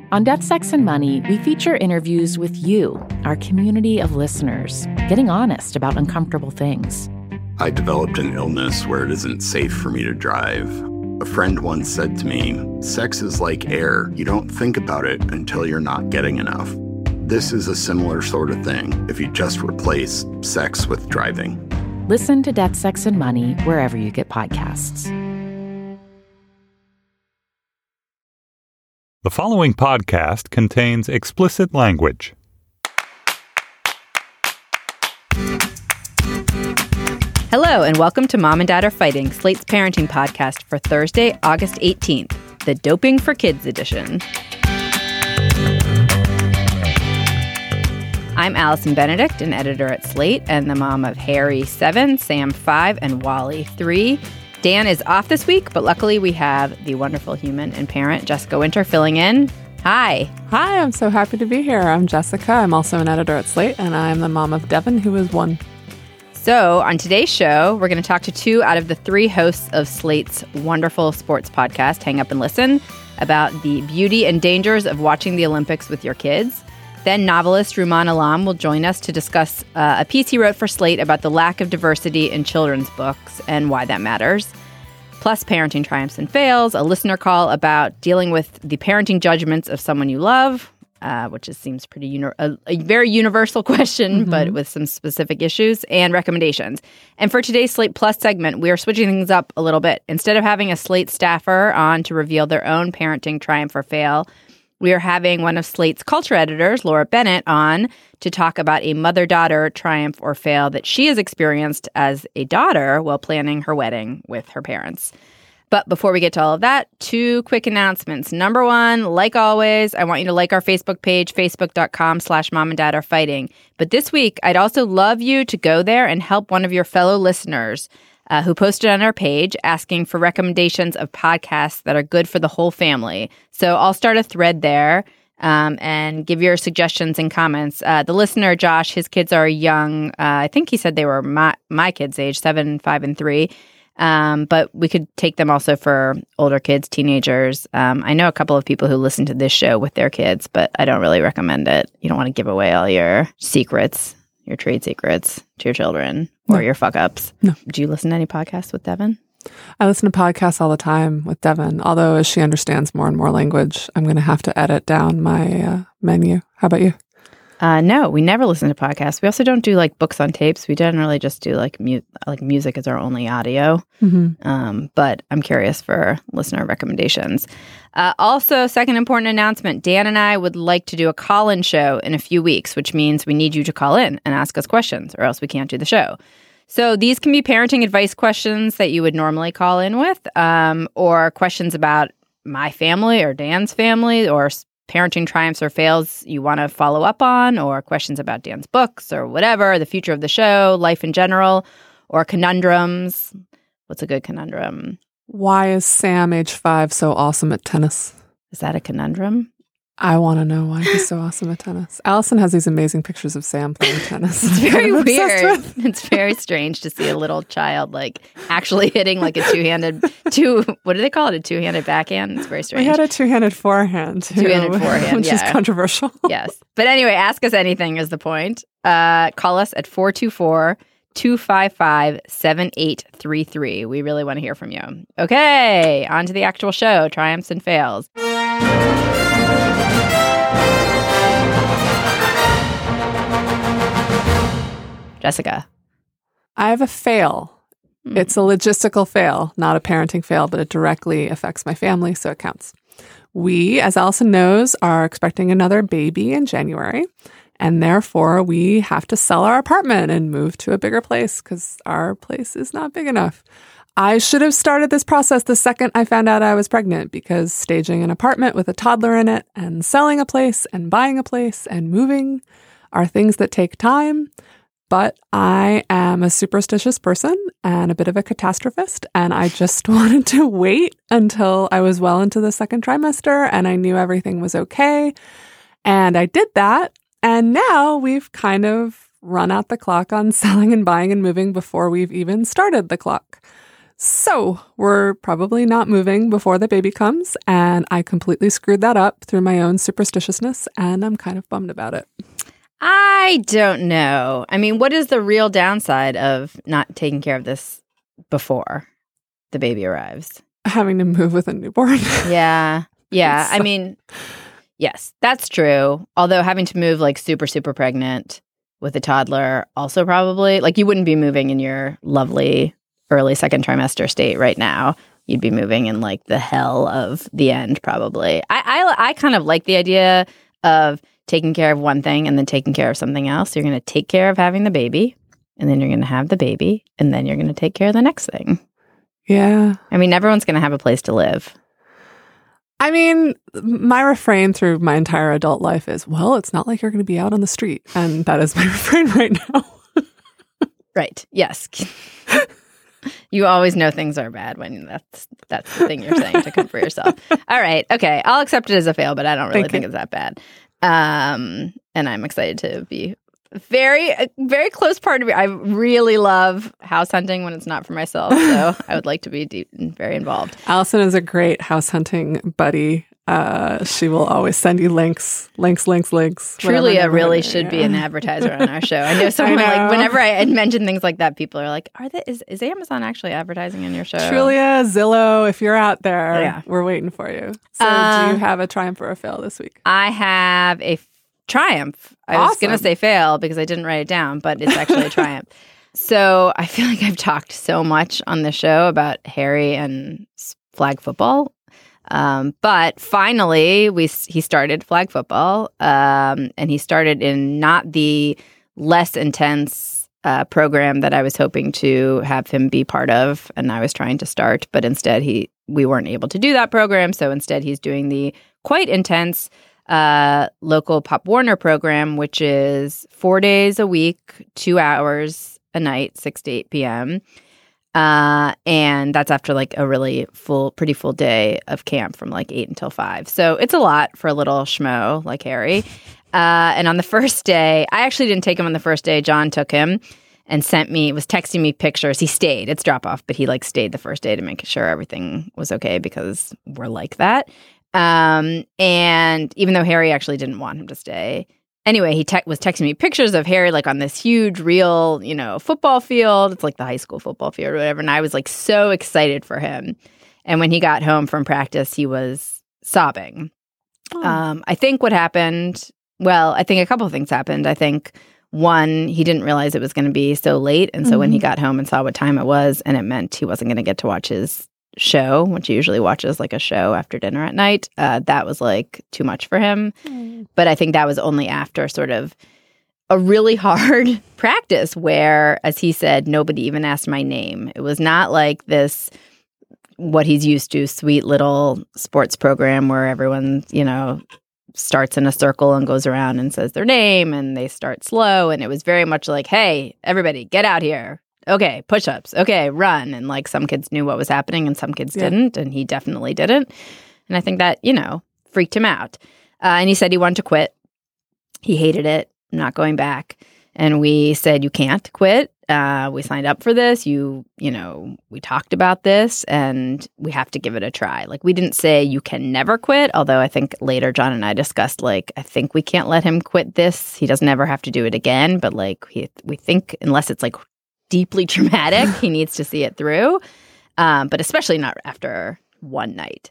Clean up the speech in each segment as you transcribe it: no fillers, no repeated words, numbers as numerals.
On Death, Sex, and Money, we feature interviews with you, our community of listeners, getting honest about uncomfortable things. I developed an illness where it isn't safe for me to drive. A friend once said to me, "Sex is like air. You don't think about it until you're not getting enough." This is a similar sort of thing if you just replace sex with driving. Listen to Death, Sex, and Money wherever you get podcasts. The following podcast contains explicit language. Hello, and welcome to Mom and Dad Are Fighting, Slate's parenting podcast for Thursday, August 18th, the Doping for Kids edition. I'm Allison Benedict, an editor at Slate, and the mom of Harry 7, Sam 5, and Wally 3. Dan is off this week, but luckily we have the wonderful human and parent, Jessica Winter, filling in. Hi. Hi, I'm so happy to be here. I'm Jessica. I'm also an editor at Slate, and I'm the mom of Devin, who is 1. So on today's show, we're going to talk to 2 out of the 3 hosts of Slate's wonderful sports podcast, Hang Up and Listen, about the beauty and dangers of watching the Olympics with your kids. Then novelist Rumaan Alam will join us to discuss a piece he wrote for Slate about the lack of diversity in children's books and why that matters. Plus parenting triumphs and fails, a listener call about dealing with the parenting judgments of someone you love, which seems pretty a very universal question, but with some specific issues, and recommendations. And for today's Slate Plus segment, we are switching things up a little bit. Instead of having a Slate staffer on to reveal their own parenting triumph or fail, we are having one of Slate's culture editors, Laura Bennett, on to talk about a mother-daughter triumph or fail that she has experienced as a daughter while planning her wedding with her parents. But before we get to all of that, 2 quick announcements. Number 1, like always, I want you to like our Facebook page, facebook.com/momanddadarefighting. But this week, I'd also love you to go there and help one of your fellow listeners who posted on our page asking for recommendations of podcasts that are good for the whole family. So I'll start a thread there and give your suggestions and comments. The listener, Josh, his kids are young. I think he said they were my kids' age, 7, 5, and 3. But we could take them also for older kids, teenagers. I know a couple of people who listen to this show with their kids, but I don't really recommend it. You don't want to give away all your secrets, your trade secrets to your children or your fuck-ups. No. Do you listen to any podcasts with Devin? I listen to podcasts all the time with Devin, although as she understands more and more language, I'm going to have to edit down my menu. How about you? No, we never listen to podcasts. We also don't do like books on tapes. We generally just do like music as our only audio. But I'm curious for listener recommendations. Also, second important announcement, Dan and I would like to do a call-in show in a few weeks, which means we need you to call in and ask us questions or else we can't do the show. So these can be parenting advice questions that you would normally call in with, or questions about my family or Dan's family, or parenting triumphs or fails you want to follow up on, or questions about Dan's books or whatever, the future of the show, life in general, or conundrums. What's a good conundrum? Why is Sam, age 5, so awesome at tennis? Is that a conundrum? I want to know why he's so awesome at tennis. Allison has these amazing pictures of Sam playing tennis. It's very weird. It's very strange to see a little child like actually hitting like a what do they call it? A two-handed backhand? It's very strange. We had a two-handed forehand too. Two-handed forehand, which is controversial. Yes. But anyway, ask us anything is the point. Call us at 424-255-7833. We really want to hear from you. Okay, on to the actual show, triumphs and fails. Jessica. I have a fail. It's a logistical fail, not a parenting fail, but it directly affects my family, so it counts. We, as Allison knows, are expecting another baby in January, and therefore we have to sell our apartment and move to a bigger place because our place is not big enough. I should have started this process the second I found out I was pregnant, because staging an apartment with a toddler in it and selling a place and buying a place and moving are things that take time. But I am a superstitious person and a bit of a catastrophist, and I just wanted to wait until I was well into the second trimester and I knew everything was okay. And I did that, and now we've kind of run out the clock on selling and buying and moving before we've even started the clock. So we're probably not moving before the baby comes, and I completely screwed that up through my own superstitiousness, and I'm kind of bummed about it. I don't know. I mean, what is the real downside of not taking care of this before the baby arrives? Having to move with a newborn. Yeah. Yeah. I mean, yes, that's true. Although having to move like super, super pregnant with a toddler also probably, like you wouldn't be moving in your lovely early second trimester state right now. You'd be moving in like the hell of the end probably. I kind of like the idea of taking care of one thing and then taking care of something else. You're going to take care of having the baby, and then you're going to have the baby, and then you're going to take care of the next thing. Yeah. I mean, everyone's going to have a place to live. I mean, my refrain through my entire adult life is, well, it's not like you're going to be out on the street. And that is my refrain right now. Right. Yes. You always know things are bad when that's the thing you're saying to comfort yourself. All right. Okay. I'll accept it as a fail, but I don't really think it's that bad. And I'm excited to be very close part of it. I really love house hunting when it's not for myself. So I would like to be deep and very involved. Allison is a great house hunting buddy. She will always send you links. Trulia really should be an advertiser on our show. I know someone like whenever I mention things like that, people are like, is Amazon actually advertising on your show? Trulia, Zillow, if you're out there, we're waiting for you. So do you have a triumph or a fail this week? I have a triumph. I was going to say fail because I didn't write it down, but it's actually a triumph. So I feel like I've talked so much on the show about Harry and flag football. But finally, he started flag football, and he started in not the less intense program that I was hoping to have him be part of, and I was trying to start, but instead we weren't able to do that program, so instead he's doing the quite intense local Pop Warner program, which is 4 days a week, 2 hours a night, 6 to 8 p.m., and that's after like a really pretty full day of camp from like 8 until 5. So it's a lot for a little schmo like Harry. And on the first day, I actually didn't take him on the first day. John took him and was texting me pictures. He stayed. It's drop off, but he like stayed the first day to make sure everything was okay because we're like that. And even though Harry actually didn't want him to stay. Anyway, he was texting me pictures of Harry like on this huge, real, football field. It's like the high school football field or whatever. And I was like so excited for him. And when he got home from practice, he was sobbing. Oh. I think what happened, I think a couple of things happened. I think one, he didn't realize it was going to be so late. And so when he got home and saw what time it was, and it meant he wasn't going to get to watch his show, which he usually watches like a show after dinner at night, that was like too much for him. But I think that was only after sort of a really hard practice where, as he said, nobody even asked my name. It was not like this, what he's used to, sweet little sports program where everyone, starts in a circle and goes around and says their name and they start slow. And it was very much like, hey, everybody, get out here. Okay, push-ups. Okay, run. And like some kids knew what was happening and some kids didn't. And he definitely didn't. And I think that, freaked him out. And he said he wanted to quit. He hated it, not going back. And we said, you can't quit. We signed up for this. We talked about this and we have to give it a try. Like we didn't say you can never quit. Although I think later John and I discussed like, I think we can't let him quit this. He doesn't ever have to do it again. But like we think unless it's like deeply traumatic, he needs to see it through, but especially not after one night.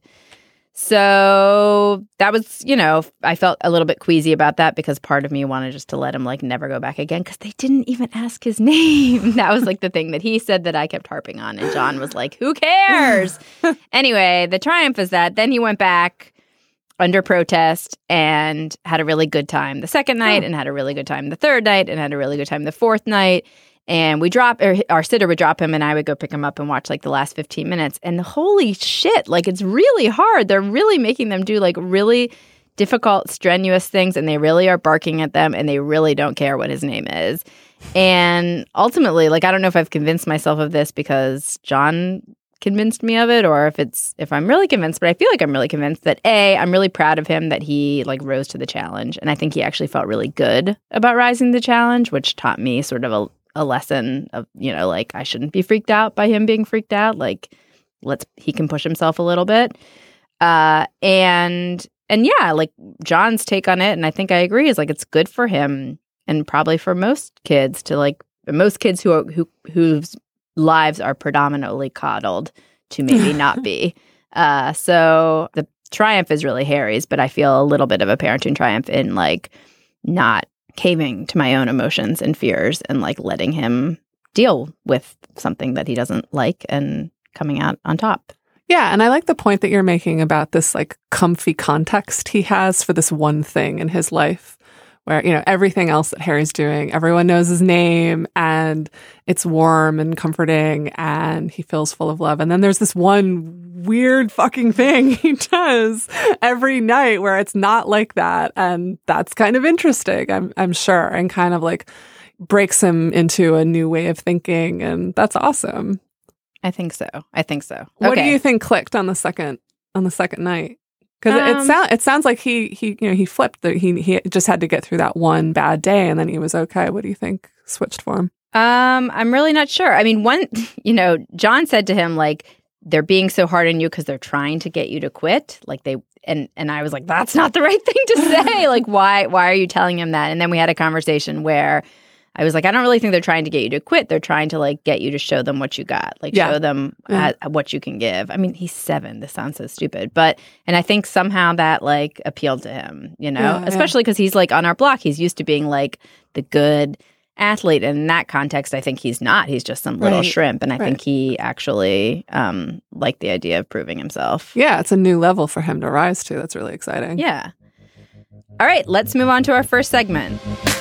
So that was, I felt a little bit queasy about that because part of me wanted just to let him like never go back again because they didn't even ask his name. That was like the thing that he said that I kept harping on, and John was like, who cares? Anyway, the triumph is that then he went back under protest and had a really good time the second night and had a really good time the third night and had a really good time the fourth night. And our sitter would drop him and I would go pick him up and watch like the last 15 minutes. And holy shit, like it's really hard. They're really making them do like really difficult, strenuous things. And they really are barking at them and they really don't care what his name is. And ultimately, like, I don't know if I've convinced myself of this because John convinced me of it or if I'm really convinced, but I feel like I'm really convinced that I'm really proud of him that he like rose to the challenge. And I think he actually felt really good about rising to the challenge, which taught me sort of a lesson of, like, I shouldn't be freaked out by him being freaked out. Like, he can push himself a little bit. And yeah, like John's take on it, and I think I agree, is like it's good for him and probably for most kids whose lives are predominantly coddled to maybe not be. So the triumph is really Harry's, but I feel a little bit of a parenting triumph in like not caving to my own emotions and fears and like letting him deal with something that he doesn't like and coming out on top. Yeah, and I like the point that you're making about this like comfy context he has for this one thing in his life where, everything else that Harry's doing, everyone knows his name and it's warm and comforting and he feels full of love. And then there's this one weird fucking thing he does every night where it's not like that. And that's kind of interesting, I'm sure, and kind of like breaks him into a new way of thinking. And that's awesome. I think so. What do you think clicked on the second night? Because it sounds like he flipped. He just had to get through that one bad day, and then he was okay. What do you think switched for him? I'm really not sure. I mean, John said to him like, they're being so hard on you because they're trying to get you to quit. Like and I was like, that's not the right thing to say. Like, why are you telling him that? And then we had a conversation where I was like, I don't really think they're trying to get you to quit. They're trying to like get you to show them what you got, like show them what you can give. I mean, he's 7. This sounds so stupid, and I think somehow that like appealed to him, especially because he's like on our block. He's used to being like the good athlete. And in that context, I think he's not. He's just some little shrimp. And I think he actually liked the idea of proving himself. Yeah, it's a new level for him to rise to. That's really exciting. Yeah. All right, let's move on to our first segment.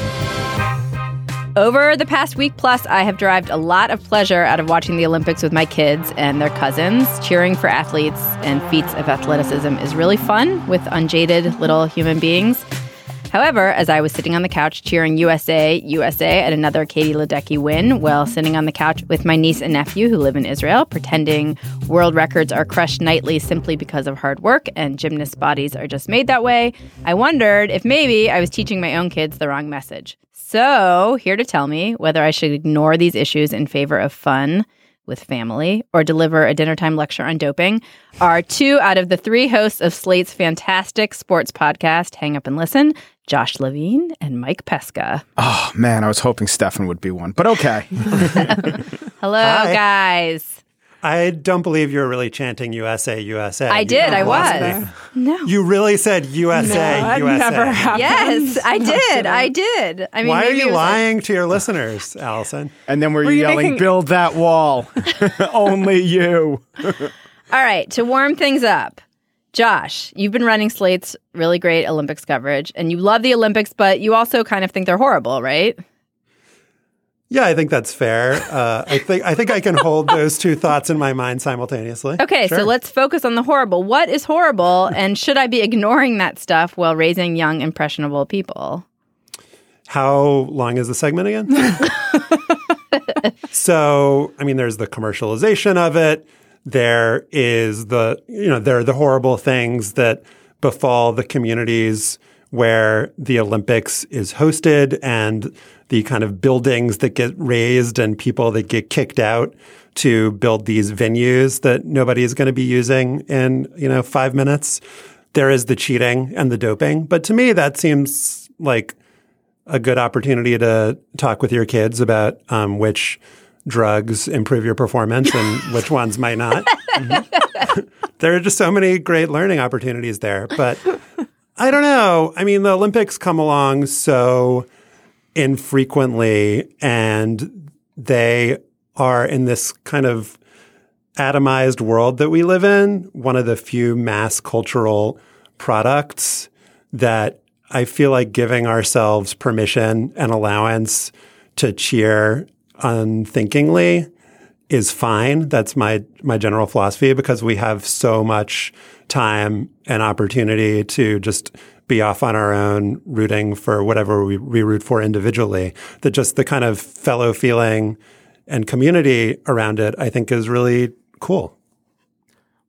Over the past week plus, I have derived a lot of pleasure out of watching the Olympics with my kids and their cousins. Cheering for athletes and feats of athleticism is really fun with unjaded little human beings. However, as I was sitting on the couch cheering USA at another Katie Ledecky win, while sitting on the couch with my niece and nephew who live in Israel, pretending world records are crushed nightly simply because of hard work and gymnasts' bodies are just made that way, I wondered if maybe I was teaching my own kids the wrong message. So, here to tell me whether I should ignore these issues in favor of fun with family or deliver a dinnertime lecture on doping are 2 out of the 3 hosts of Slate's fantastic sports podcast, Hang Up and Listen, Josh Levine and Mike Pesca. Oh, man, I was hoping Stefan would be one, but okay. Hello, guys. I don't believe you were really chanting USA, USA. I did. I was. No. You really said USA, no, USA. Never happened. Yes, I did. I did. I mean, why are you lying to your listeners, Allison? And then were you yelling, build that wall. Only you. All right. To warm things up, Josh, you've been running Slate's really great Olympics coverage, and you love the Olympics, but you also kind of think they're horrible, right? Yeah, I think that's fair. I think I can hold those 2 thoughts in my mind simultaneously. Okay, sure. So let's focus on the horrible. What is horrible, and should I be ignoring that stuff while raising young, impressionable people? How long is the segment again? So, I mean, there's the commercialization of it. There is there are the horrible things that befall the communities where the Olympics is hosted and the kind of buildings that get raised and people that get kicked out to build these venues that nobody is going to be using in, 5 minutes. There is the cheating and the doping. But to me, that seems like a good opportunity to talk with your kids about which drugs improve your performance and which ones might not. There are just so many great learning opportunities there. But I don't know. I mean, the Olympics come along so infrequently, and they are in this kind of atomized world that we live in, one of the few mass cultural products that I feel like giving ourselves permission and allowance to cheer unthinkingly is fine. That's my general philosophy, because we have so much time and opportunity to just be off on our own rooting for whatever we root for individually, that just the kind of fellow feeling and community around it, I think, is really cool.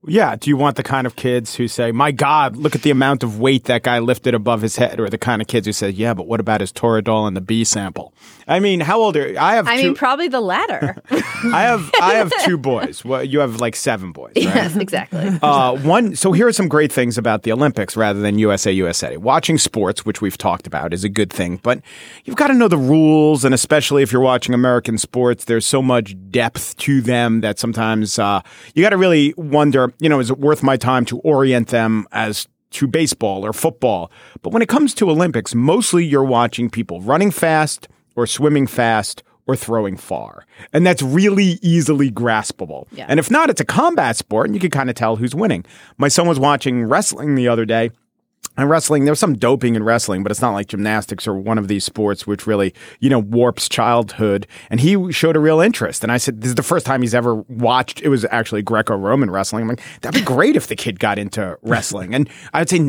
Yeah. Do you want the kind of kids who say, my God, look at the amount of weight that guy lifted above his head? Or the kind of kids who say, yeah, but what about his Toradol and the B sample? I mean, how old are you? I mean, probably the latter. I have 2 boys. Well, you have like 7 boys, right? Yes, exactly. So here are some great things about the Olympics rather than USA. Watching sports, which we've talked about, is a good thing. But you've got to know the rules. And especially if you're watching American sports, there's so much depth to them that sometimes you got to really wonder, is it worth my time to orient them as to baseball or football? But when it comes to Olympics, mostly you're watching people running fast or swimming fast or throwing far. And that's really easily graspable. Yeah. And if not, it's a combat sport and you can kind of tell who's winning. My son was watching wrestling the other day. And wrestling, there's some doping in wrestling, but it's not like gymnastics or one of these sports which really, warps childhood. And he showed a real interest. And I said, this is the first time he's ever watched. It was actually Greco-Roman wrestling. I'm like, that'd be great if the kid got into wrestling. And I'd say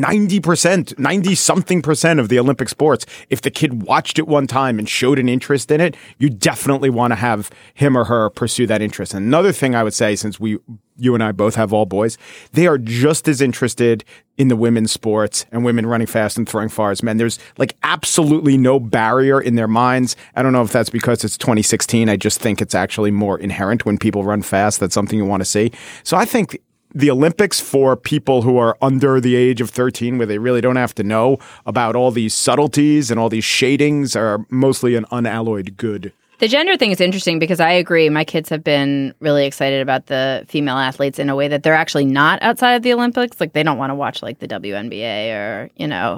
90% of the Olympic sports, if the kid watched it one time and showed an interest in it, you definitely want to have him or her pursue that interest. And another thing I would say, since you and I both have all boys, they are just as interested in the women's sports and women running fast and throwing far as men. There's like absolutely no barrier in their minds. I don't know if that's because it's 2016. I just think it's actually more inherent when people run fast. That's something you want to see. So I think the Olympics for people who are under the age of 13, where they really don't have to know about all these subtleties and all these shadings, are mostly an unalloyed good. The gender thing is interesting because I agree. My kids have been really excited about the female athletes in a way that they're actually not outside of the Olympics. Like they don't want to watch like the WNBA or,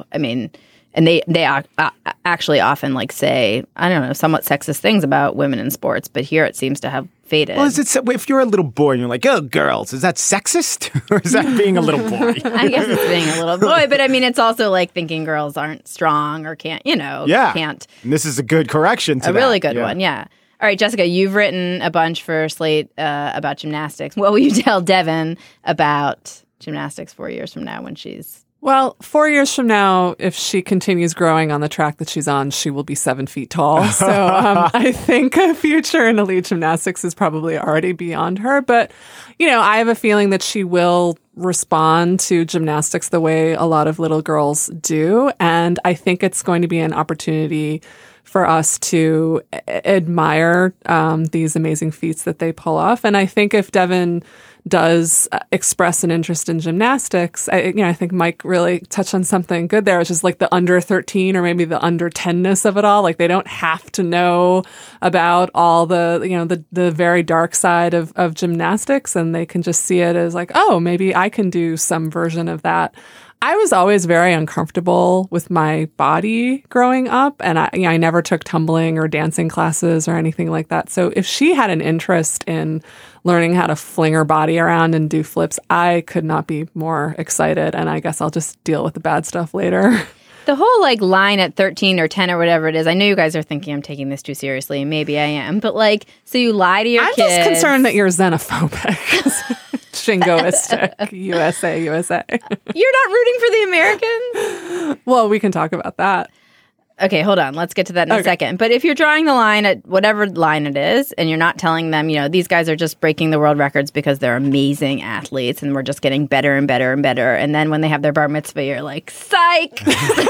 and they actually often like say, I don't know, somewhat sexist things about women in sports. But here it seems to have faded. Well, if you're a little boy and you're like, oh, girls, is that sexist? Or is that being a little boy? I guess it's being a little boy. But I mean, it's also like thinking girls aren't strong or can't. And this is a good correction to that. A really good one, yeah. All right, Jessica, you've written a bunch for Slate about gymnastics. What will you tell Devin about gymnastics 4 years from now when she's... Well, 4 years from now, if she continues growing on the track that she's on, she will be 7 feet tall. So I think a future in elite gymnastics is probably already beyond her. But, I have a feeling that she will respond to gymnastics the way a lot of little girls do. And I think it's going to be an opportunity for us to admire these amazing feats that they pull off. And I think if Devin does express an interest in gymnastics, I think Mike really touched on something good there, which is like the under 13 or maybe the under 10-ness of it all. Like they don't have to know about all the very dark side of gymnastics, and they can just see it as like, oh, maybe I can do some version of that. I was always very uncomfortable with my body growing up, and I never took tumbling or dancing classes or anything like that. So if she had an interest in learning how to fling her body around and do flips, I could not be more excited, and I guess I'll just deal with the bad stuff later. The whole like line at 13 or 10 or whatever it is, I know you guys are thinking I'm taking this too seriously, and maybe I am, but like, so you lie to your kids. I'm just concerned that you're xenophobic. Jingoistic. USA. You're not rooting for the Americans? Well, we can talk about that. Okay, hold on. Let's get to that in a second. But if you're drawing the line at whatever line it is, and you're not telling them, these guys are just breaking the world records because they're amazing athletes and we're just getting better and better and better. And then when they have their bar mitzvah, you're like, psych!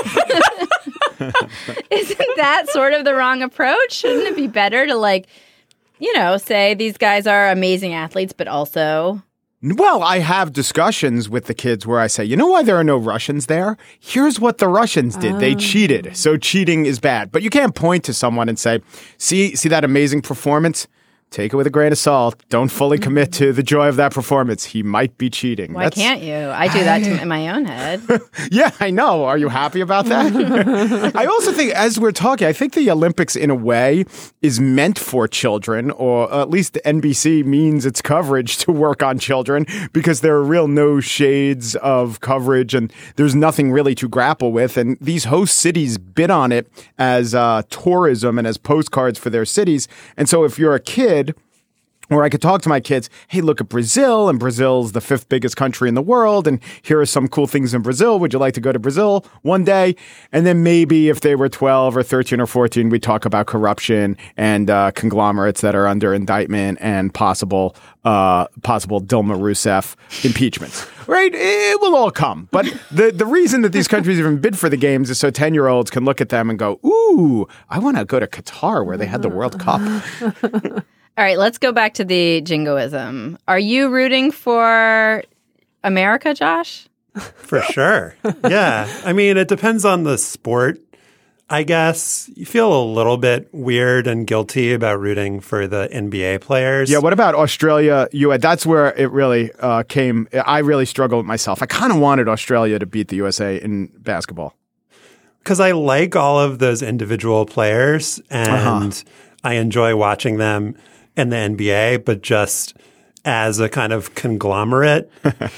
Isn't that sort of the wrong approach? Shouldn't it be better to say these guys are amazing athletes, but also... Well, I have discussions with the kids where I say, you know why there are no Russians there? Here's what the Russians did. They cheated. So cheating is bad. But you can't point to someone and say, see that amazing performance? Take it with a grain of salt. Don't fully commit to the joy of that performance. He might be cheating. Why can't you? I do that in my own head. Yeah, I know. Are you happy about that? I also think, as we're talking, I think the Olympics, in a way, is meant for children, or at least NBC means its coverage to work on children, because there are real no shades of coverage, and there's nothing really to grapple with. And these host cities bid on it as tourism and as postcards for their cities. And so if you're a kid Or I could talk to my kids, hey, look at Brazil, and Brazil's the 5th biggest country in the world, and here are some cool things in Brazil. Would you like to go to Brazil one day? And then maybe if they were 12 or 13 or 14, we'd talk about corruption and conglomerates that are under indictment and possible Dilma Rousseff impeachments. Right? It will all come. But the reason that these countries even bid for the games is so 10-year-olds can look at them and go, ooh, I want to go to Qatar where they had the World Cup. All right, let's go back to the jingoism. Are you rooting for America, Josh? For sure. Yeah. I mean, it depends on the sport, I guess. You feel a little bit weird and guilty about rooting for the NBA players. Yeah, what about Australia? That's where it really came. I really struggled with myself. I kind of wanted Australia to beat the USA in basketball. Because I like all of those individual players and I enjoy watching them in the NBA, but just as a kind of conglomerate,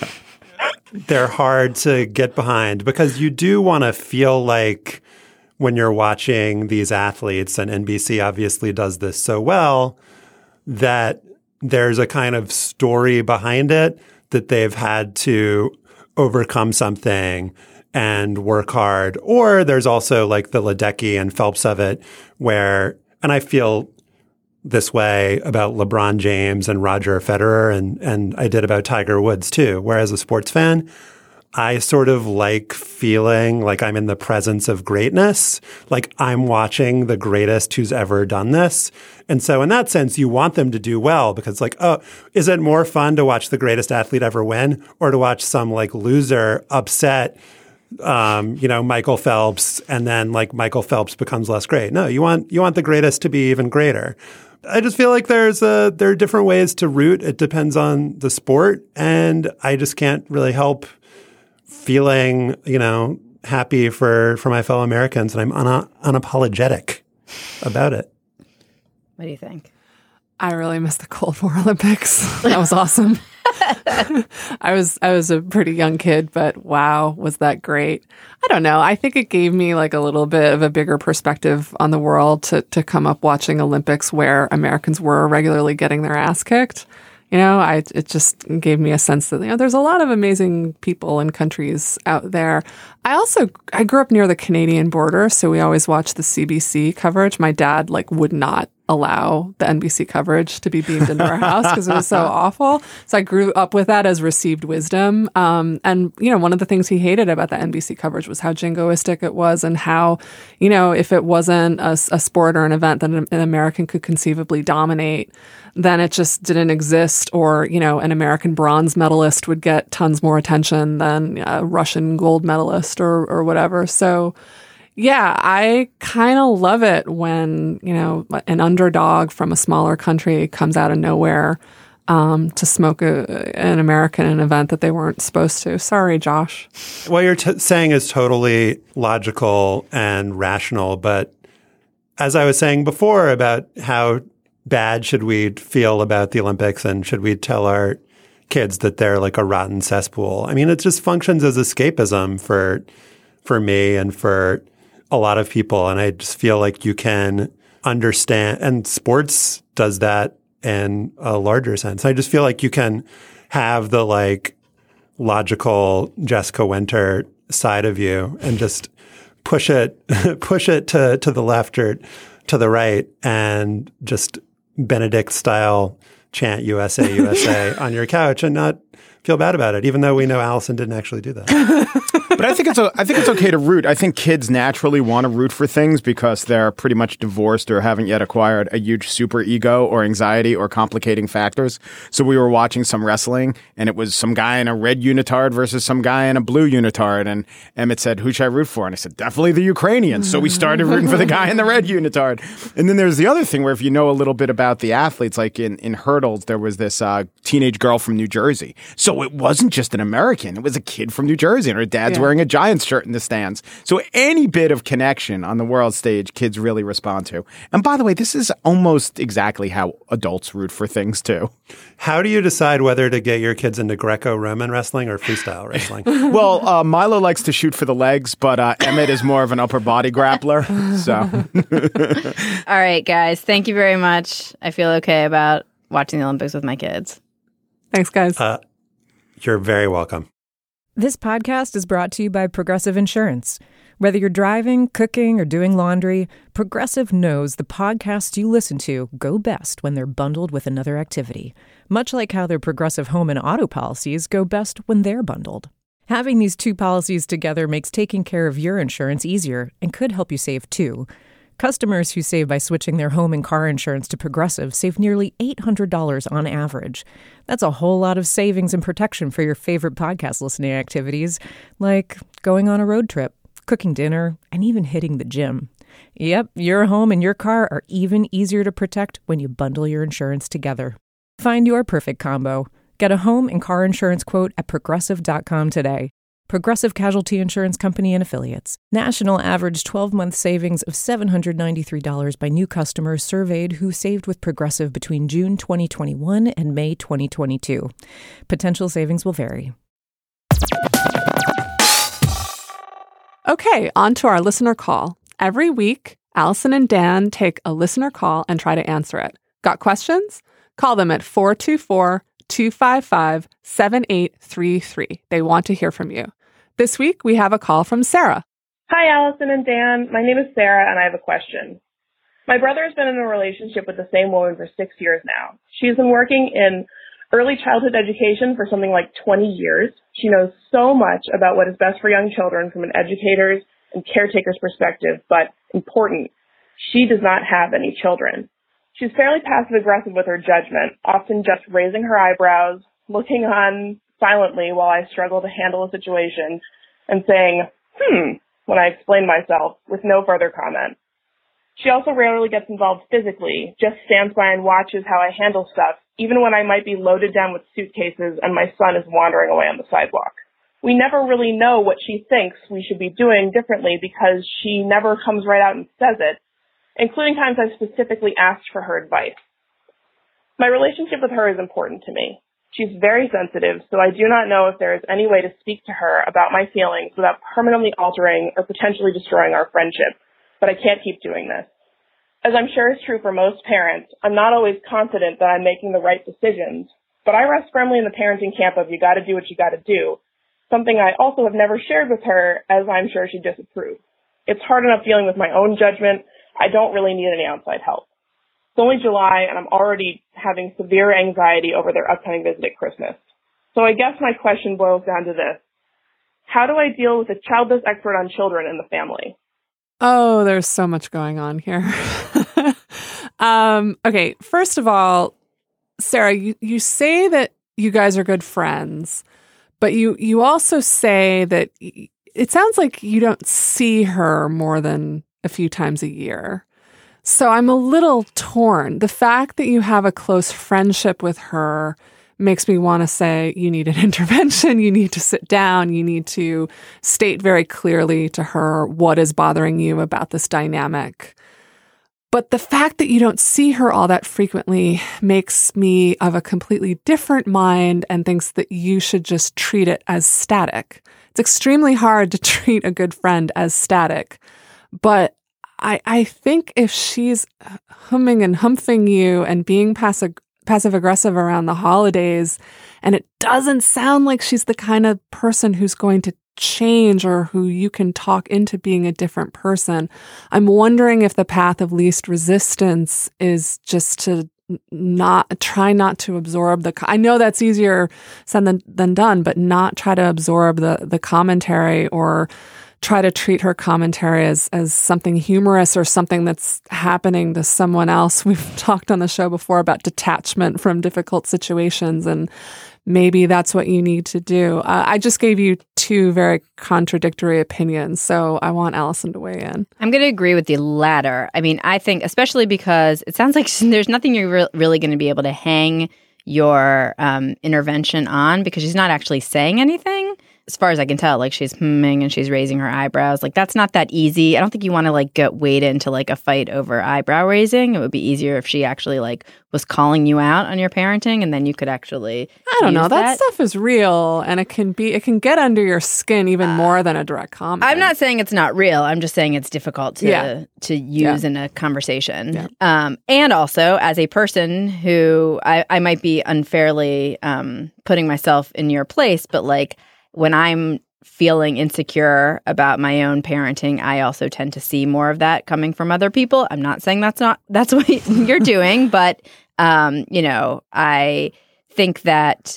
they're hard to get behind because you do want to feel like when you're watching these athletes, and NBC obviously does this so well, that there's a kind of story behind it that they've had to overcome something and work hard. Or there's also like the Ledecky and Phelps of it where, and I feel this way about LeBron James and Roger Federer, and I did about Tiger Woods too, where as a sports fan, I sort of like feeling like I'm in the presence of greatness, like I'm watching the greatest who's ever done this. And so in that sense, you want them to do well because like, oh, is it more fun to watch the greatest athlete ever win or to watch some like loser upset Michael Phelps, and then like Michael Phelps becomes less great? No, you want the greatest to be even greater. I just feel like there are different ways to root. It depends on the sport, and I just can't really help feeling, happy for my fellow Americans, and I'm unapologetic about it. What do you think? I really missed the Cold War Olympics. That was awesome. I was a pretty young kid, but wow, was that great. I don't know. I think it gave me like a little bit of a bigger perspective on the world to come up watching Olympics where Americans were regularly getting their ass kicked. It just gave me a sense that, there's a lot of amazing people and countries out there. I grew up near the Canadian border, so we always watched the CBC coverage. My dad would not allow the NBC coverage to be beamed into our house because it was so awful. So I grew up with that as received wisdom. And one of the things he hated about the NBC coverage was how jingoistic it was and how, if it wasn't a sport or an event that an American could conceivably dominate, then it just didn't exist. Or, an American bronze medalist would get tons more attention than a Russian gold medalist or whatever. So yeah, I kind of love it when, an underdog from a smaller country comes out of nowhere to smoke an American in an event that they weren't supposed to. Sorry, Josh. What you're saying is totally logical and rational. But as I was saying before about how bad should we feel about the Olympics and should we tell our kids that they're like a rotten cesspool? I mean, it just functions as escapism for me and for a lot of people. And I just feel like you can understand, and sports does that in a larger sense. I just feel like you can have the logical Jessica Winter side of you and just push it to the left or to the right and just Benedict style chant USA, USA on your couch and not feel bad about it, even though we know Allison didn't actually do that. But I think it's okay to root. I think kids naturally want to root for things because they're pretty much divorced or haven't yet acquired a huge super ego or anxiety or complicating factors. So we were watching some wrestling, and it was some guy in a red unitard versus some guy in a blue unitard. And Emmett said, "Who should I root for?" And I said, "Definitely the Ukrainians." So we started rooting for the guy in the red unitard. And then there's the other thing where if you know a little bit about the athletes, like in hurdles, there was this teenage girl from New Jersey. So it wasn't just an American. It was a kid from New Jersey, and her dad's wearing a Giants shirt in the stands. So any bit of connection on the world stage, kids really respond to. And by the way, this is almost exactly how adults root for things too. How do you decide whether to get your kids into Greco-Roman wrestling or freestyle wrestling? Well, Milo likes to shoot for the legs, but Emmett is more of an upper body grappler. So, all right, guys, thank you very much. I feel okay about watching the Olympics with my kids. Thanks, guys. You're very welcome. This podcast is brought to you by Progressive Insurance. Whether you're driving, cooking, or doing laundry, Progressive knows the podcasts you listen to go best when they're bundled with another activity, much like how their Progressive home and auto policies go best when they're bundled. Having these two policies together makes taking care of your insurance easier and could help you save too. Customers who save by switching their home and car insurance to Progressive save nearly $800 on average. That's a whole lot of savings and protection for your favorite podcast listening activities, like going on a road trip, cooking dinner, and even hitting the gym. Yep, your home and your car are even easier to protect when you bundle your insurance together. Find your perfect combo. Get a home and car insurance quote at Progressive.com today. Progressive Casualty Insurance Company and Affiliates. National average 12-month savings of $793 by new customers surveyed who saved with Progressive between June 2021 and May 2022. Potential savings will vary. Okay, on to our listener call. Every week, Allison and Dan take a listener call and try to answer it. Got questions? Call them at 424-255-7833. They want to hear from you. This week, we have a call from Sarah. Hi, Allison and Dan. My name is Sarah, and I have a question. My brother has been in a relationship with the same woman for 6 years now. She's been working in early childhood education for something like 20 years. She knows so much about what is best for young children from an educator's and caretaker's perspective, but important, she does not have any children. She's fairly passive-aggressive with her judgment, often just raising her eyebrows, looking on silently while I struggle to handle a situation, and saying, when I explain myself, with no further comment. She also rarely gets involved physically, just stands by and watches how I handle stuff, even when I might be loaded down with suitcases and my son is wandering away on the sidewalk. We never really know what she thinks we should be doing differently because she never comes right out and says it, including times I've specifically asked for her advice. My relationship with her is important to me. She's very sensitive, so I do not know if there is any way to speak to her about my feelings without permanently altering or potentially destroying our friendship, but I can't keep doing this. As I'm sure is true for most parents, I'm not always confident that I'm making the right decisions, but I rest firmly in the parenting camp of you gotta do what you gotta do, something I also have never shared with her, as I'm sure she'd disapprove. It's hard enough dealing with my own judgment. I don't really need any outside help. It's only July, and I'm already having severe anxiety over their upcoming visit at Christmas. So I guess my question boils down to this. How do I deal with a childless expert on children in the family? Oh, there's so much going on here. Okay, first of all, Sarah, you say that you guys are good friends, but you also say that it sounds like you don't see her more than a few times a year. So I'm a little torn. The fact that you have a close friendship with her makes me want to say you need an intervention. You need to sit down. You need to state very clearly to her what is bothering you about this dynamic. But the fact that you don't see her all that frequently makes me of a completely different mind and thinks that you should just treat it as static. It's extremely hard to treat a good friend as static. But I think if she's humming and humping you and being passive-aggressive around the holidays, and it doesn't sound like she's the kind of person who's going to change or who you can talk into being a different person, I'm wondering if the path of least resistance is just to try not to absorb I know that's easier said than done, but not try to absorb the commentary or try to treat her commentary as something humorous or something that's happening to someone else. We've talked on the show before about detachment from difficult situations, and maybe that's what you need to do. I just gave you two very contradictory opinions, so I want Allison to weigh in. I'm going to agree with the latter. I mean, I think especially because it sounds like there's nothing you're really going to be able to hang your intervention on because she's not actually saying anything. as far as I can tell, like she's humming and she's raising her eyebrows. Like that's not that easy. I don't think you want to like wade into like a fight over eyebrow raising. It would be easier if she actually like was calling you out on your parenting, and then you could actually I don't know. That stuff is real, and it can get under your skin even more than a direct comment. I'm not saying it's not real. I'm just saying it's difficult to use in a conversation. Yeah. And also, as a person who I might be unfairly putting myself in your place, but like when I'm feeling insecure about my own parenting, I also tend to see more of that coming from other people. I'm not saying that's what you're doing, but I think that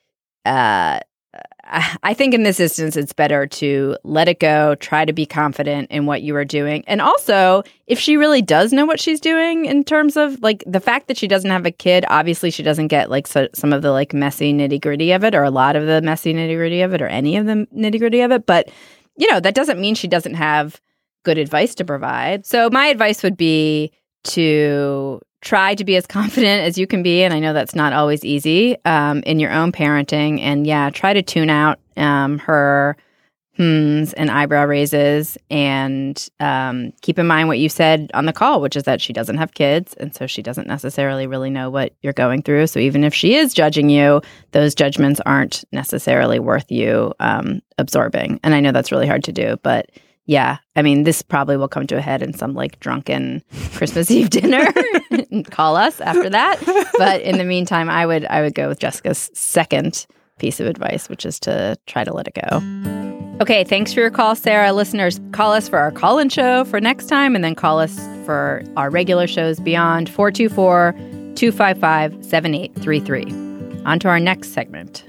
I think in this instance, it's better to let it go, try to be confident in what you are doing. And also, if she really does know what she's doing in terms of like the fact that she doesn't have a kid, obviously she doesn't get like some of the like messy nitty gritty of it, or a lot of the messy nitty gritty of it, or any of the nitty gritty of it. But, that doesn't mean she doesn't have good advice to provide. So my advice would be to try to be as confident as you can be, and I know that's not always easy, in your own parenting. And try to tune out her hmms and eyebrow raises, and keep in mind what you said on the call, which is that she doesn't have kids, and so she doesn't necessarily really know what you're going through. So even if she is judging you, those judgments aren't necessarily worth you absorbing. And I know that's really hard to do, but yeah, I mean, this probably will come to a head in some like drunken Christmas Eve dinner. Call us after that. But in the meantime, I would go with Jessica's second piece of advice, which is to try to let it go. Okay, thanks for your call, Sarah. Listeners, call us for our call-in show for next time, and then call us for our regular shows beyond 424-255-7833. On to our next segment.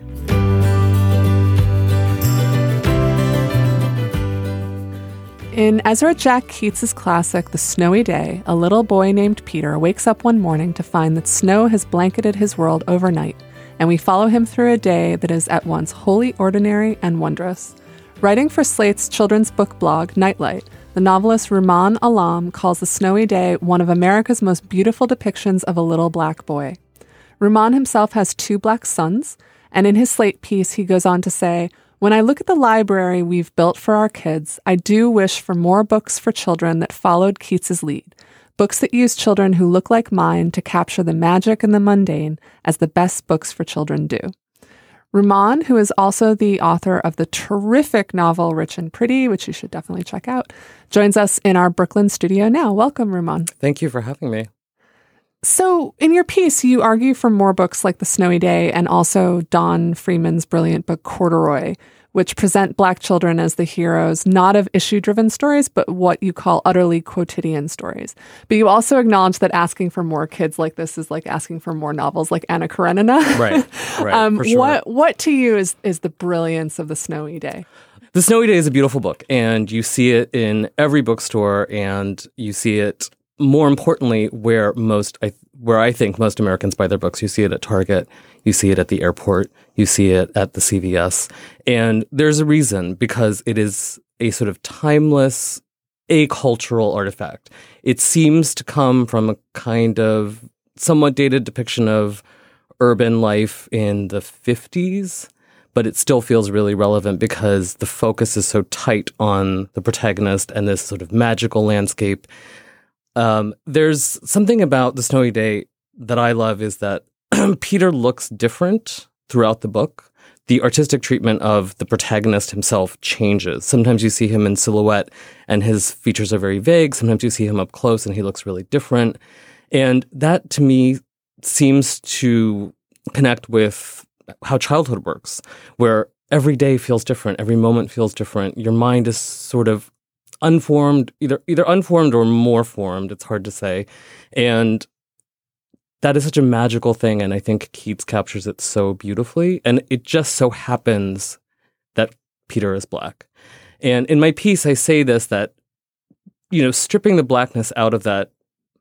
In Ezra Jack Keats's classic, The Snowy Day, a little boy named Peter wakes up one morning to find that snow has blanketed his world overnight, and we follow him through a day that is at once wholly ordinary and wondrous. Writing for Slate's children's book blog, Nightlight, the novelist Rumaan Alam calls The Snowy Day one of America's most beautiful depictions of a little black boy. Rumaan himself has 2 black sons, and in his Slate piece, he goes on to say, "When I look at the library we've built for our kids, I do wish for more books for children that followed Keats's lead, books that use children who look like mine to capture the magic and the mundane as the best books for children do." Rumaan, who is also the author of the terrific novel Rich and Pretty, which you should definitely check out, joins us in our Brooklyn studio now. Welcome, Rumaan. Thank you for having me. So in your piece, you argue for more books like The Snowy Day and also Don Freeman's brilliant book Corduroy, which present Black children as the heroes, not of issue-driven stories, but what you call utterly quotidian stories. But you also acknowledge that asking for more kids like this is like asking for more novels like Anna Karenina. Right, for sure. What to you is the brilliance of The Snowy Day? The Snowy Day is a beautiful book, and you see it in every bookstore, and you see it more importantly, where I think most Americans buy their books. You see it at Target, you see it at the airport, you see it at the CVS. And there's a reason, because it is a sort of timeless, acultural artifact. It seems to come from a kind of somewhat dated depiction of urban life in the 50s, but it still feels really relevant because the focus is so tight on the protagonist and this sort of magical landscape. There's something about The Snowy Day that I love, is that Peter looks different throughout the book. The artistic treatment of the protagonist himself changes. Sometimes you see him in silhouette and his features are very vague. Sometimes you see him up close and he looks really different. And that, to me, seems to connect with how childhood works, where every day feels different, every moment feels different. Your mind is sort of unformed, either unformed or more formed. It's hard to say. And that is such a magical thing. And I think Keats captures it so beautifully. And it just so happens that Peter is Black. And in my piece, I say this, that, stripping the Blackness out of that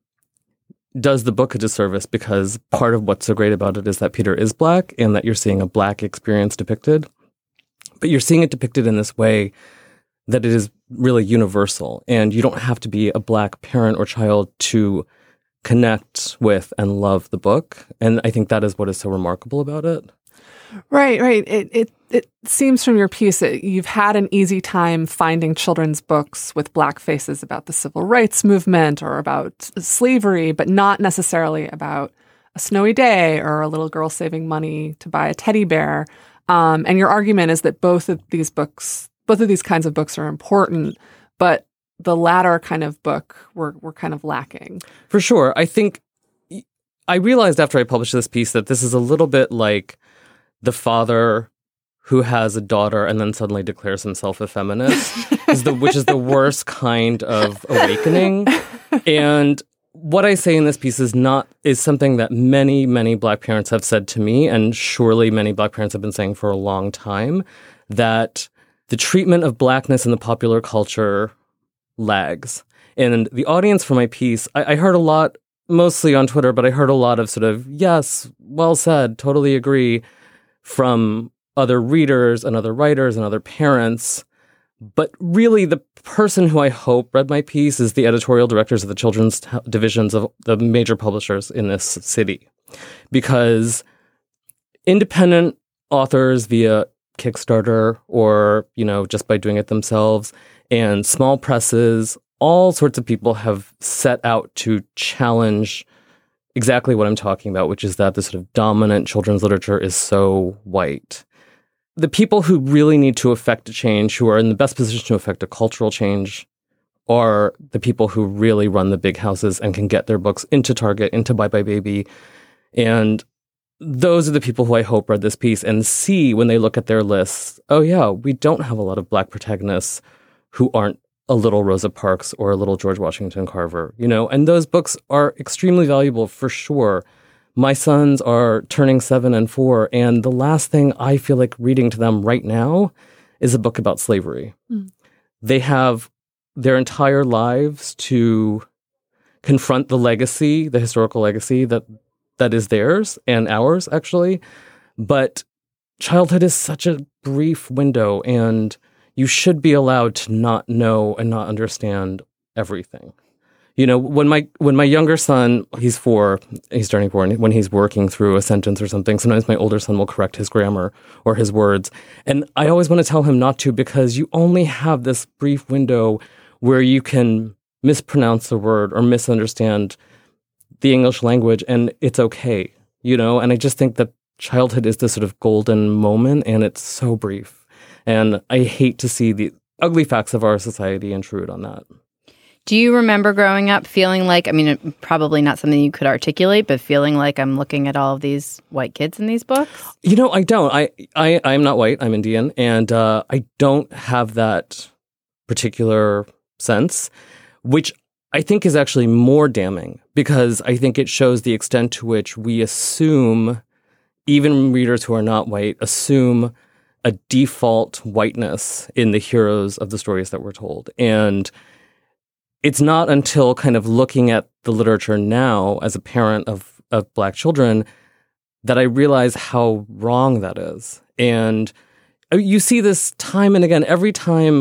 does the book a disservice, because part of what's so great about it is that Peter is Black and that you're seeing a Black experience depicted. But you're seeing it depicted in this way that it is really universal, and you don't have to be a Black parent or child to connect with and love the book. And I think that is what is so remarkable about it. Right. It seems from your piece that you've had an easy time finding children's books with black faces about the civil rights movement or about slavery, but not necessarily about a snowy day or a little girl saving money to buy a teddy bear. And your argument is that both of these kinds of books are important, but the latter kind of book we're kind of lacking. For sure. I think I realized after I published this piece that this is a little bit like the father who has a daughter and then suddenly declares himself a feminist, which is the worst kind of awakening. And what I say in this piece is something that many, many Black parents have said to me, and surely many Black parents have been saying for a long time, that the treatment of Blackness in the popular culture lags. And the audience for my piece, I heard a lot, mostly on Twitter, but I heard a lot of sort of, yes, well said, totally agree, from other readers and other writers and other parents. But really, the person who I hope read my piece is the editorial directors of the children's divisions of the major publishers in this city. Because independent authors via Kickstarter or, just by doing it themselves, and small presses, all sorts of people have set out to challenge exactly what I'm talking about, which is that the sort of dominant children's literature is so white. The people who really need to affect a change, who are in the best position to affect a cultural change, are the people who really run the big houses and can get their books into Target, into Buy Buy Baby. And those are the people who I hope read this piece and see when they look at their lists, oh yeah, we don't have a lot of Black protagonists who aren't a little Rosa Parks or a little George Washington Carver, and those books are extremely valuable for sure. My sons are turning 7 and 4, and the last thing I feel like reading to them right now is a book about slavery. Mm. They have their entire lives to confront the legacy, the historical legacy that is theirs and ours, actually. But childhood is such a brief window, and you should be allowed to not know and not understand everything. When my younger son, he's 4, he's turning 4, and when he's working through a sentence or something, sometimes my older son will correct his grammar or his words. And I always want to tell him not to, because you only have this brief window where you can mispronounce the word or misunderstand the English language, and it's okay, And I just think that childhood is this sort of golden moment, and it's so brief. And I hate to see the ugly facts of our society intrude on that. Do you remember growing up feeling like, probably not something you could articulate, but feeling like I'm looking at all of these white kids in these books? I don't. I'm not white. I'm Indian. And I don't have that particular sense, which I think is actually more damning, because I think it shows the extent to which we assume, even readers who are not white, assume a default whiteness in the heroes of the stories that we're told. And it's not until kind of looking at the literature now as a parent of Black children that I realize how wrong that is. And you see this time and again, every time,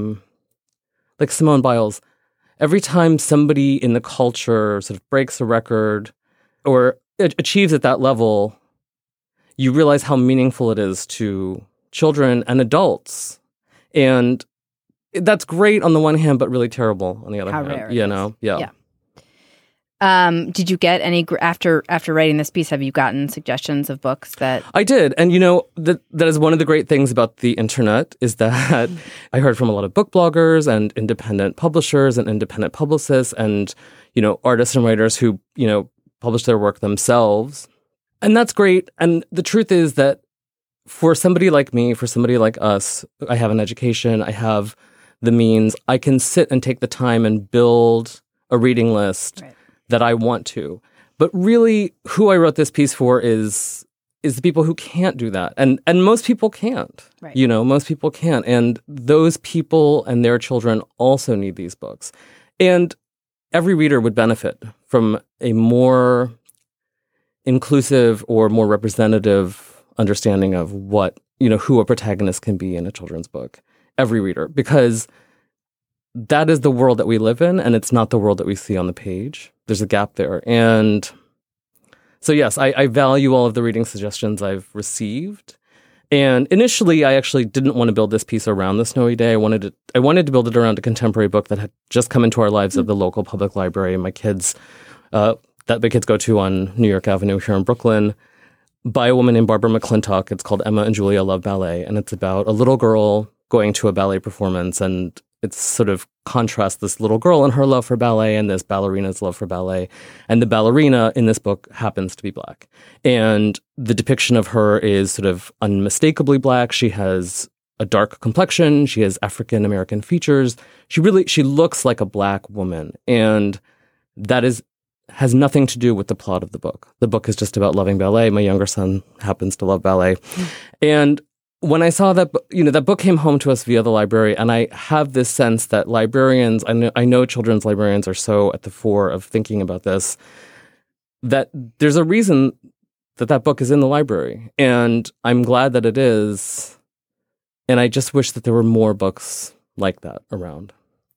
like Simone Biles, every time somebody in the culture sort of breaks a record or achieves at that level, you realize how meaningful it is to children and adults. And that's great on the one hand, but really terrible on the other hand. Rare Yeah. Did you get any after writing this piece? Have you gotten suggestions of books that I did? And that is one of the great things about the internet, is that I heard from a lot of book bloggers and independent publishers and independent publicists and artists and writers who publish their work themselves, and that's great. And the truth is that for somebody like me, for somebody like us, I have an education, I have the means, I can sit and take the time and build a reading list that I want to. But really, who I wrote this piece for is the people who can't do that. And most people can't. Right. Most people can't. And those people and their children also need these books. And every reader would benefit from a more inclusive or more representative understanding of what, who a protagonist can be in a children's book. Every reader, because that is the world that we live in, and it's not the world that we see on the page. There's a gap there. And so, yes, I value all of the reading suggestions I've received. And initially, I actually didn't want to build this piece around the Snowy Day. I wanted to build it around a contemporary book that had just come into our lives at the local public library. My kids, that my kids go to on New York Avenue here in Brooklyn, by a woman named Barbara McClintock. It's called Emma and Julia Love Ballet, and it's about a little girl going to a ballet performance, and it's sort of contrasts this little girl and her love for ballet and this ballerina's love for ballet. And the ballerina in this book happens to be Black. And the depiction of her is sort of unmistakably Black. She has a dark complexion. She has African-American features. She looks like a Black woman. And that has nothing to do with the plot of the book. The book is just about loving ballet. My younger son happens to love ballet. And when I saw that, that book came home to us via the library, and I have this sense that librarians, I know children's librarians are so at the fore of thinking about this, that there's a reason that book is in the library. And I'm glad that it is. And I just wish that there were more books like that around.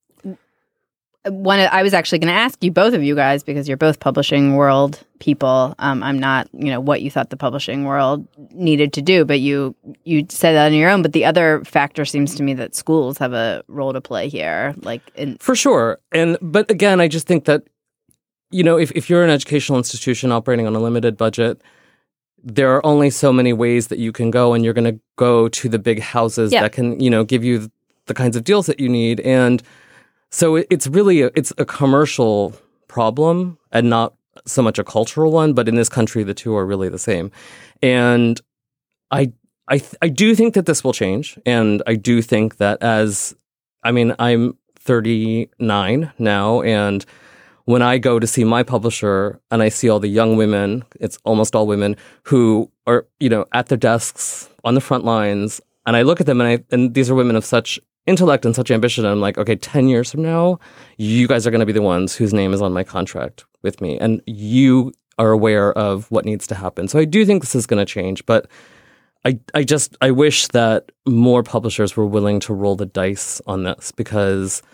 I was actually going to ask you, both of you guys, because you're both publishing world people. I'm not, what you thought the publishing world needed to do, but you said that on your own. But the other factor seems to me that schools have a role to play here, for sure. But again, I just think that, if you're an educational institution operating on a limited budget, there are only so many ways that you can go, and you're going to go to the big houses that can, give you the kinds of deals that you need. And so it's really it's a commercial problem and not so much a cultural one. But in this country, the two are really the same. And I do think that this will change. And I do think that I'm 39 now. And when I go to see my publisher and I see all the young women, it's almost all women who are, at their desks on the front lines. And I look at them and these are women of such intellect and such ambition. And I'm like, okay, 10 years from now, you guys are going to be the ones whose name is on my contract with me. And you are aware of what needs to happen. So I do think this is going to change. But I wish that more publishers were willing to roll the dice on this because,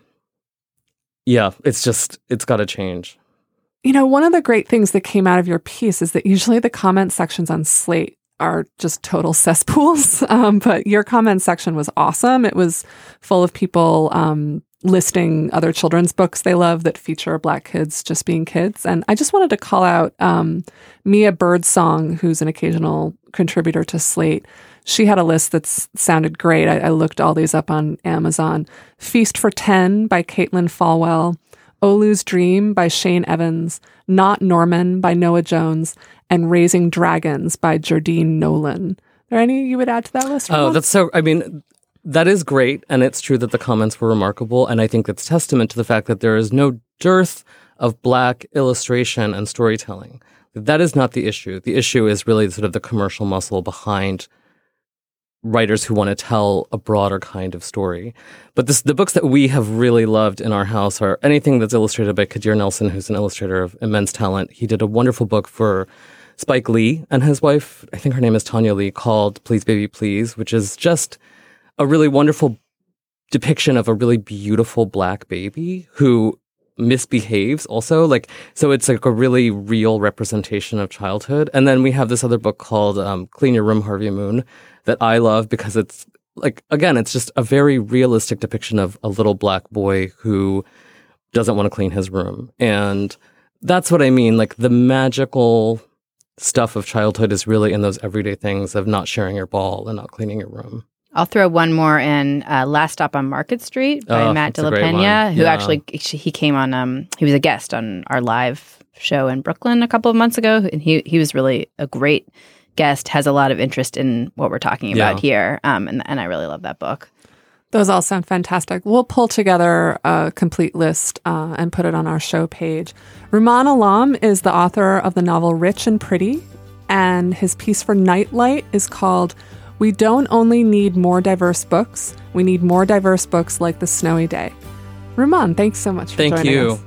it's got to change. One of the great things that came out of your piece is that usually the comment sections on Slate are just total cesspools. But your comment section was awesome. It was full of people listing other children's books they love that feature Black kids just being kids. And I just wanted to call out Mia Birdsong, who's an occasional contributor to Slate. She had a list that sounded great. I looked all these up on Amazon. Feast for 10 by Caitlin Falwell, Olu's Dream by Shane Evans, Not Norman by Noah Jones, and Raising Dragons by Jardine Nolan. Are there any you would add to that list? Oh, that is great. And it's true that the comments were remarkable. And I think that's testament to the fact that there is no dearth of Black illustration and storytelling. That is not the issue. The issue is really sort of the commercial muscle behind writers who want to tell a broader kind of story. But the books that we have really loved in our house are anything that's illustrated by Kadir Nelson, who's an illustrator of immense talent. He did a wonderful book for Spike Lee and his wife, I think her name is Tanya Lee, called Please Baby Please, which is just a really wonderful depiction of a really beautiful Black baby who misbehaves also. So it's like a really real representation of childhood. And then we have this other book called Clean Your Room, Harvey Moon, that I love because it's it's just a very realistic depiction of a little Black boy who doesn't want to clean his room. And that's what I mean. The magical stuff of childhood is really in those everyday things of not sharing your ball and not cleaning your room. I'll throw one more in, Last Stop on Market Street by Matt De La Pena, who actually, he came on, he was a guest on our live show in Brooklyn a couple of months ago. And he was really a great guest, has a lot of interest in what we're talking about here. And I really love that book. Those all sound fantastic. We'll pull together a complete list and put it on our show page. Rumaan Alam is the author of the novel Rich and Pretty, and his piece for Nightlight is called We Don't Only Need More Diverse Books, We Need More Diverse Books Like the Snowy Day. Rumaan, thanks so much for joining us. Thank you.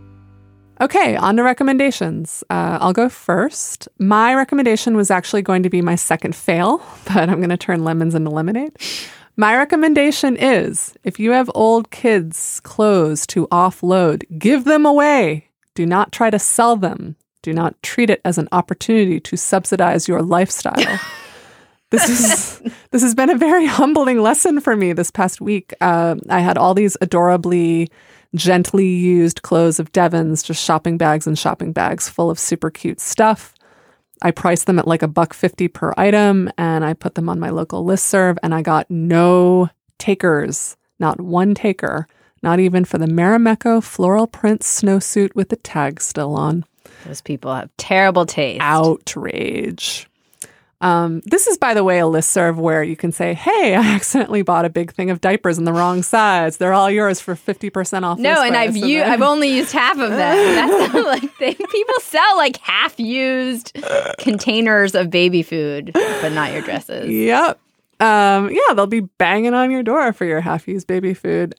Okay, on to recommendations. I'll go first. My recommendation was actually going to be my second fail, but I'm going to turn lemons into lemonade. My recommendation is, if you have old kids' clothes to offload, give them away. Do not try to sell them. Do not treat it as an opportunity to subsidize your lifestyle. This has been a very humbling lesson for me this past week. I had all these adorably, gently used clothes of Devon's, just shopping bags and shopping bags full of super cute stuff. I priced them at like $1.50 per item, and I put them on my local listserv, and I got no takers, not one taker, not even for the Marimekko floral print snowsuit with the tag still on. Those people have terrible taste. Outrage. This is, by the way, a listserv where you can say, hey, I accidentally bought a big thing of diapers in the wrong size. They're all yours for 50% off. No, and I've only used half of them. That's the thing. People sell like half-used containers of baby food, but not your dresses. Yep. They'll be banging on your door for your half-used baby food.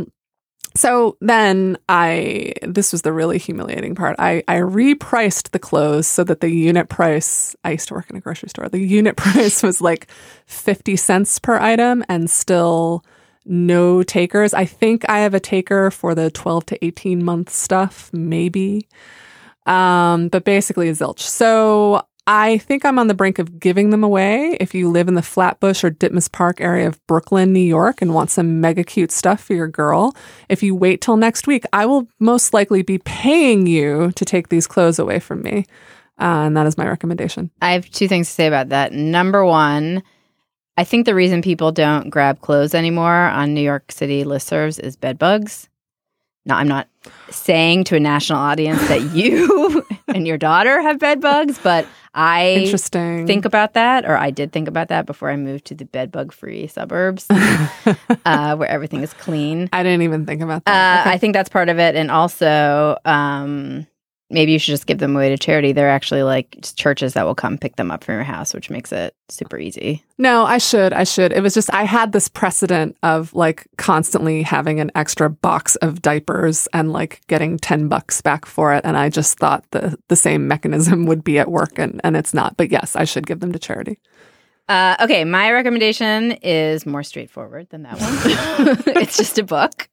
So then this was the really humiliating part. I repriced the clothes so that the unit price, I used to work in a grocery store, the unit price was like 50 cents per item and still no takers. I think I have a taker for the 12 to 18 month stuff, maybe. But basically zilch. So I think I'm on the brink of giving them away. If you live in the Flatbush or Ditmas Park area of Brooklyn, New York, and want some mega cute stuff for your girl, if you wait till next week, I will most likely be paying you to take these clothes away from me. And that is my recommendation. I have two things to say about that. Number one, I think the reason people don't grab clothes anymore on New York City listservs is bed bugs. Now, I'm not saying to a national audience that you and your daughter have bed bugs, but I think about that, or I did think about that before I moved to the bed bug free suburbs where everything is clean. I didn't even think about that. I think that's part of it. And also, maybe you should just give them away to charity. They're actually like churches that will come pick them up from your house, which makes it super easy. No, I should. It was just, I had this precedent of like constantly having an extra box of diapers and like getting $10 back for it. And I just thought the same mechanism would be at work, and it's not. But yes, I should give them to charity. Okay, my recommendation is more straightforward than that one. It's just a book.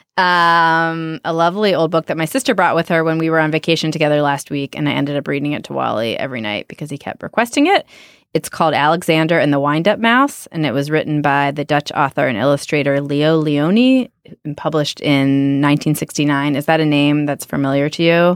A lovely old book that my sister brought with her when we were on vacation together last week, and I ended up reading it to Wally every night because he kept requesting it. It's called Alexander and the Wind-Up Mouse, and it was written by the Dutch author and illustrator Leo Leone and published in 1969. Is that a name that's familiar to you?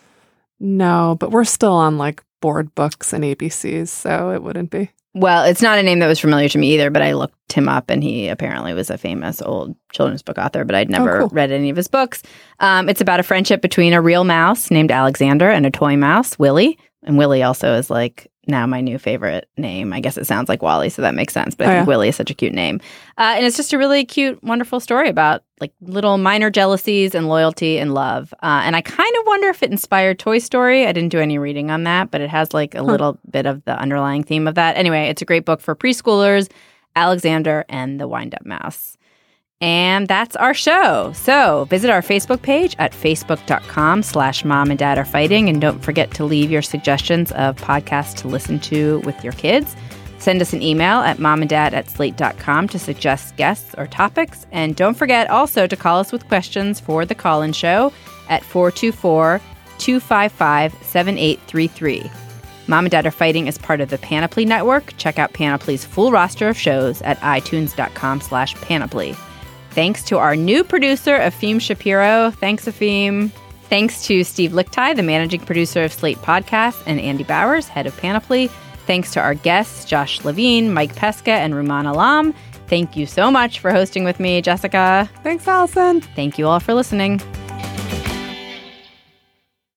No, but we're still on like board books and ABCs, so it wouldn't be. Well, it's not a name that was familiar to me either, but I looked him up, and he apparently was a famous old children's book author, but I'd never read any of his books. It's about a friendship between a real mouse named Alexander and a toy mouse, Willie. And Willie also is like now my new favorite name. I guess it sounds like Wally, so that makes sense. But I think Willie is such a cute name. And it's just a really cute, wonderful story about like little minor jealousies and loyalty and love. And I kind of wonder if it inspired Toy Story. I didn't do any reading on that, but it has like a little bit of the underlying theme of that. Anyway, it's a great book for preschoolers, Alexander and the Wind-Up Mouse. And that's our show. So visit our Facebook page at facebook.com/momanddadarefighting. And don't forget to leave your suggestions of podcasts to listen to with your kids. Send us an email at momanddad@slate.com to suggest guests or topics. And don't forget also to call us with questions for the call-in show at 424-255-7833. Mom and Dad Are Fighting is part of the Panoply Network. Check out Panoply's full roster of shows at itunes.com/panoply. Thanks to our new producer, Afim Shapiro. Thanks, Afim. Thanks to Steve Lichtai, the managing producer of Slate Podcasts, and Andy Bowers, head of Panoply. Thanks to our guests, Josh Levine, Mike Pesca, and Ruman Alam. Thank you so much for hosting with me, Jessica. Thanks, Allison. Thank you all for listening.